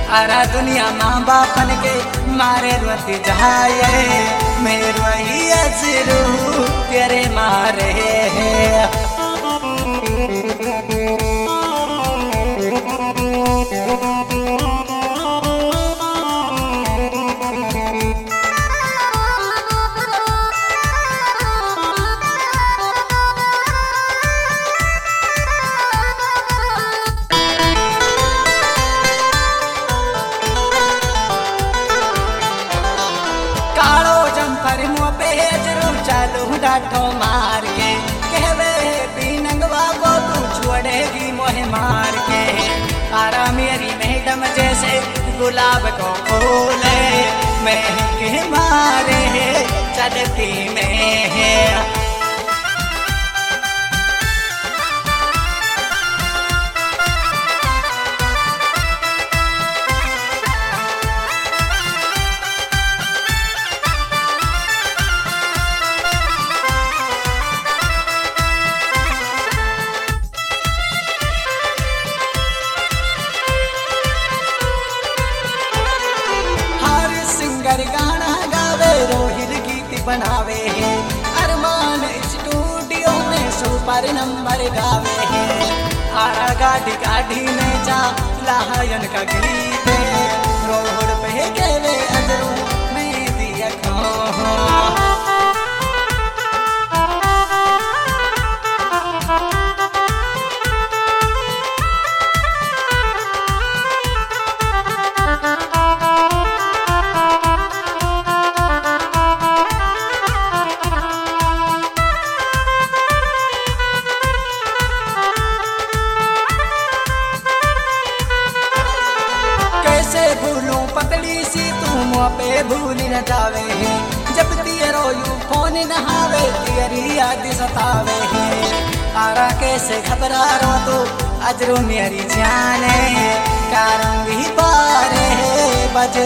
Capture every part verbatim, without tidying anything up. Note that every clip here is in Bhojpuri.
आरा दुनिया माँ बापन के मारे रोती जाए मेरो ही अजरू तेरे मारे डाठो मार के कहवे पीनंगवा को तू छोड़ेगी मोहे मार के आरा मेरी मैडम जैसे गुलाब को फूले महके मारे चलती में है गाना गावे रोहिल गीत बनावे है अरमान स्टूडियो में सुपर नंबर गावे है आरा गाड़ी गाड़ी में जा लायन का गीत रोड पे केवे अजरू में दिया खो भूलूं पतली सी तू मुँह पे भूल न जावे है जब तेरो यू फोन नहावे तेरी याद सतावे है आरा कैसे घबरा रो तू अजरू मेरी जाने कारंगी पारे बज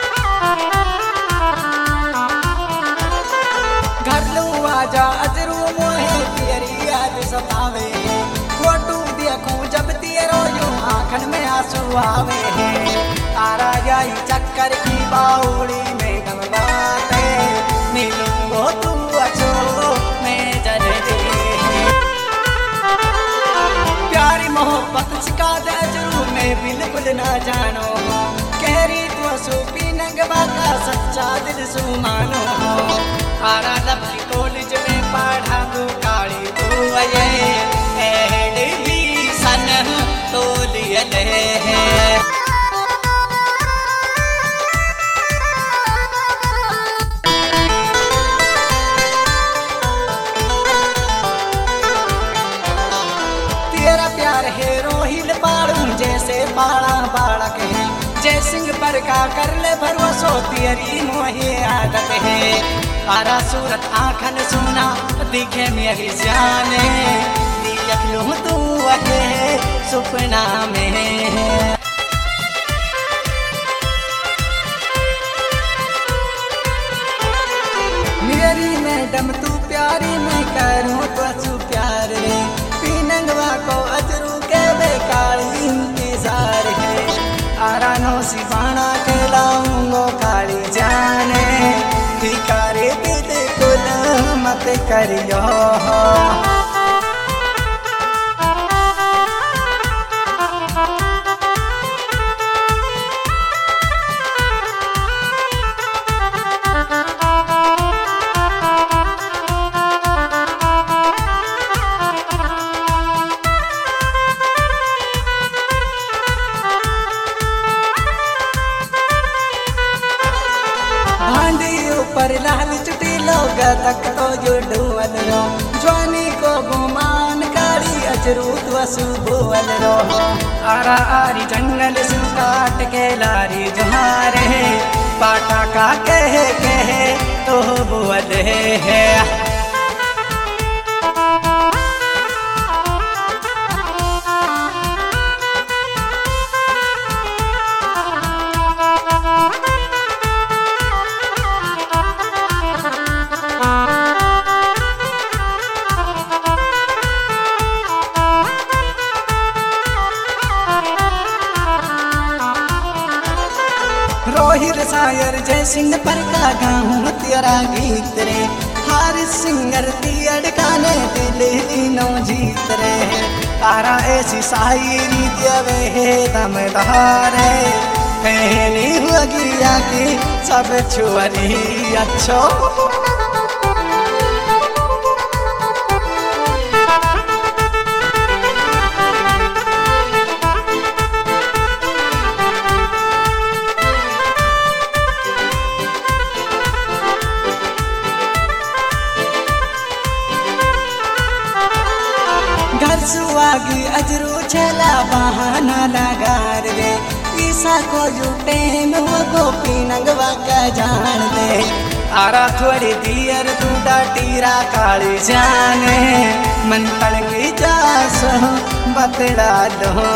घर लू आजा अजरू मोहे तेरी याद सतावे है फोटू देखूं जब तेरो यू आँखन में आंसू आवे है आरा जाई चक्कर की बाउड़ी में गमलाते मिलूंगो तू अच्छो मैं जल्दी प्यारी मोहब्बत सिखा दे जरूर मैं बिल्कुल ना जानो कहरी तू सूपी नंगवा का सच्चा दिल सु मानो आरा लवली कॉलेज में पढ़ा तू काली तू ये एडमिशन तो लिए है जैसे बाड़ा बाड़क है जय सिंह पर का कर ले भरोसो तेरी मोहे आदत है आरा सूरत आँखन सुना दिखे मेरी जाने देख लूं तू अके सुपना में मेरी मैडम तू प्यारी मैं करूँ तो प्यार रे पीनंगवा को अजरू के बेकाली इंतजार है आरा नो सिवाना के लाऊंगो काली जाने भिकारी बिल्कुल मत करियो पर लाल चुटी लोग तक तो जो डुअल रो जवानी को गुमान कारी अजरू वसु बोल रो आरा आरी जंगल सु काट के लारी जुहारे पाटा का कह कह तो बोल है रोहित सायर जय सिंह पर का गाऊं तेरा गीत रे हर सिंगर ती अड़काने दिल नो जीत रे तारा ऐसी शायरी देवे है दमदार कहनी हुआ गिया की सब छुअरी अच्छो घर सुआगी अजरू छला बहाना लगार दे ईसा को जुटे में वो गोपी नंगवा का जान दे आरा थोड़ी दियर तू डाटीरा काली जाने मन तड़गी जास बतड़ा दो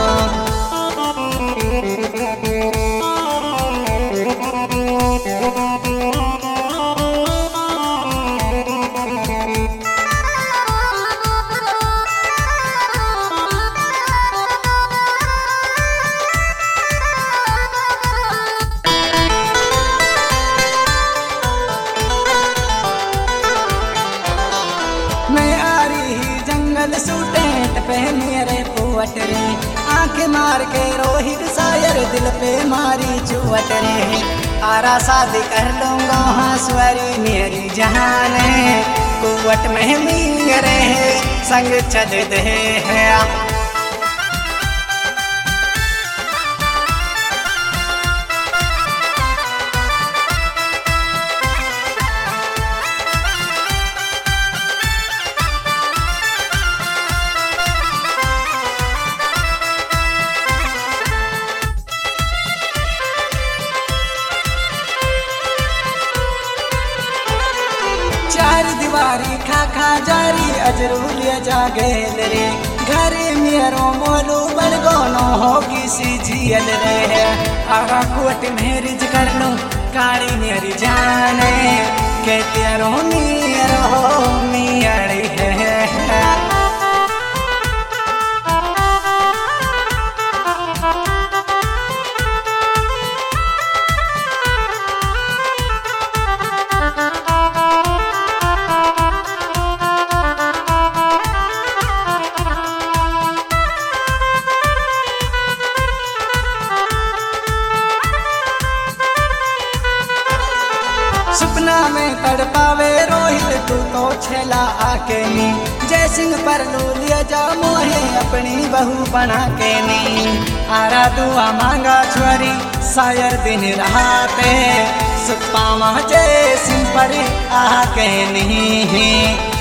सूटेट पहने रे पुअट रे आंख मार के रोहित सायर दिल पे मारी चुअट रे आरा शादी कर लूंगा हासवरी मेरी जहान कुवट में मींग रे संग चल दे है चार दीवारी खा खा जारी अजरूलिया जागेल रे घर मेरो मोलू बड़गो नो हो किसी झील रे आगा कोट मेरिज कर लो काली मेरी जाने के तेरो मेरो मियाड़ी है सपना में तड़पावे रोहित तू तो छेला आके नी जय सिंह पर लिया जा मोहे अपनी बहू बना के नी आरा दुआ मांगा छुरी शायर दिन रहाते सुपामा जय सिंह पर आके नी